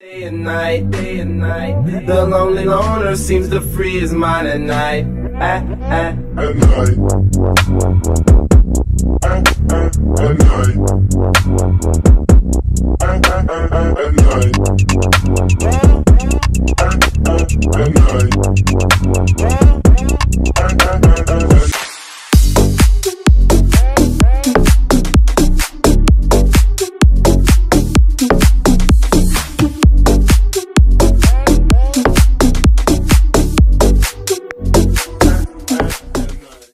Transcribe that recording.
Day and night, day and night. The lonely loner seems to free his mind at night. At night. At night. At night. At night. At night.